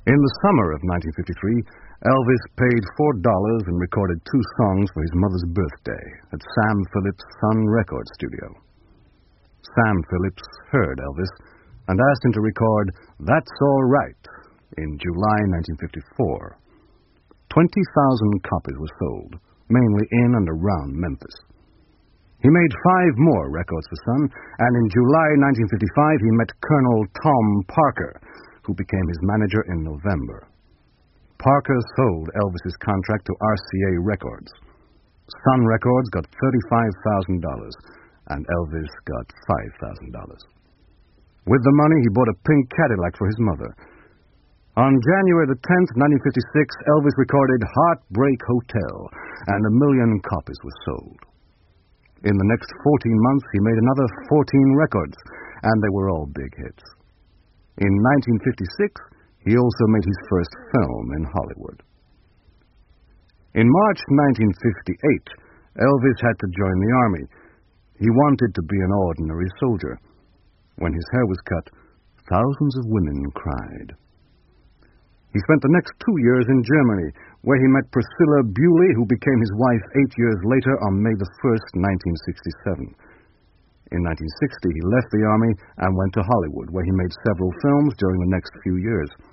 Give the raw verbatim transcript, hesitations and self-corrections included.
In the summer of nineteen fifty-three, Elvis paid four dollars and recorded two songs for his mother's birthday at Sam Phillips' Sun Record Studio. Sam Phillips heard Elvis and asked him to record That's All Right in July nineteen fifty-four. Twenty thousand copies were sold, mainly in and around Memphis. He made five more records for Sun, and in July nineteen fifty-five he met Colonel Tom Parker, who became his manager in November. Parker sold Elvis's contract to R C A Records. Sun Records got thirty-five thousand dollars, and Elvis got five thousand dollars. With the money, he bought a pink Cadillac for his mother. On January the tenth, nineteen fifty-six, Elvis recorded Heartbreak Hotel, and a million copies were sold. In the next fourteen months, he made another fourteen records, and they were all big hits. In nineteen fifty-six, he also made his first film in Hollywood. In March nineteen fifty-eight, Elvis had to join the army. He wanted to be an ordinary soldier. When his hair was cut, thousands of women cried. He spent the next two years in Germany, where he met Priscilla Bewley, who became his wife eight years later on May the first, nineteen sixty-seven. In nineteen sixty, he left the army and went to Hollywood, where he made several films during the next few years.